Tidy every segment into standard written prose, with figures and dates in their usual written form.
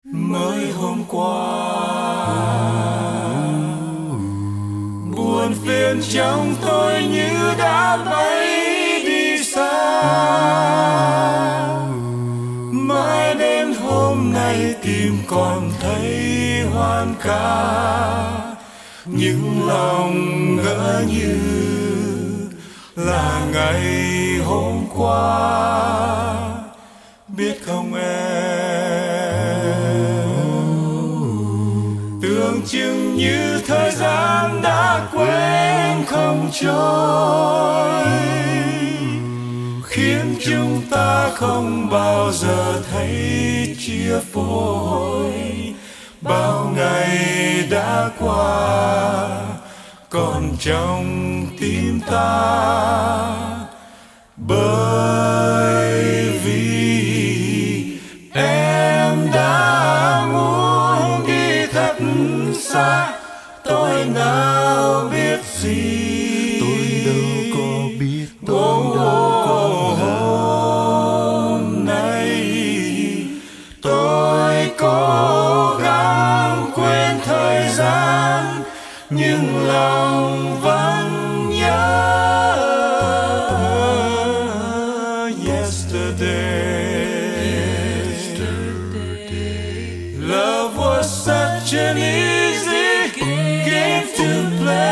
mới hôm qua. Buồn phiền trong tôi như đã bay đi xa, mãi đến hôm nay tìm còn thấy hoan ca, những lòng ngỡ như là ngày hôm qua. Biết không em, tưởng chừng như thời gian đã quên không trôi, khiến chúng ta không bao giờ thấy chia phôi. Bao ngày đã qua còn trong tim ta, bởi vì em đã muốn đi thật xa. Tôi nào biết gì, tôi đâu có biết, tôi đâu có hôm nay tôi cố gắng quên thời gian, nhưng lòng vẫn nhớ. Love was such an easy game to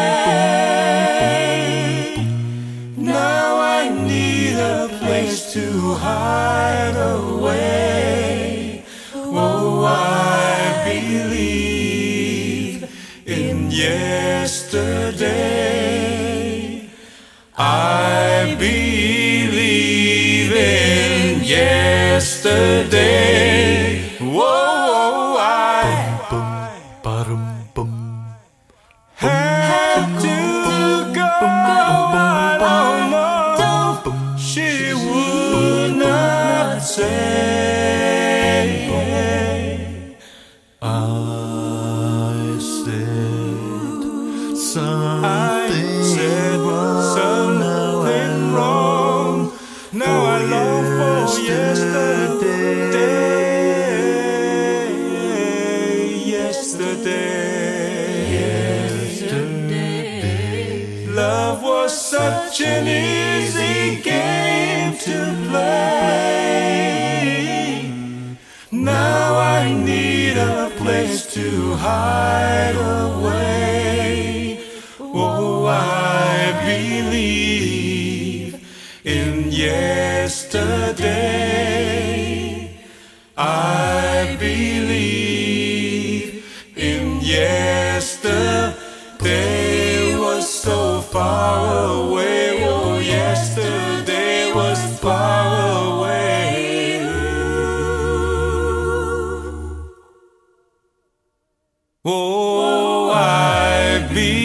play. Now I need a place to hide away. Oh, I believe in yesterday. I believe in yesterday. Whoa, I had to go. I don't know. She would not say. I said something wrong. Now I long for yesterday. Love was such an easy game to play. Now I need a place to hide away. Oh, I believe in yesterday. I believe in yesterday was so far away. Oh, yesterday was far away. Oh, I believe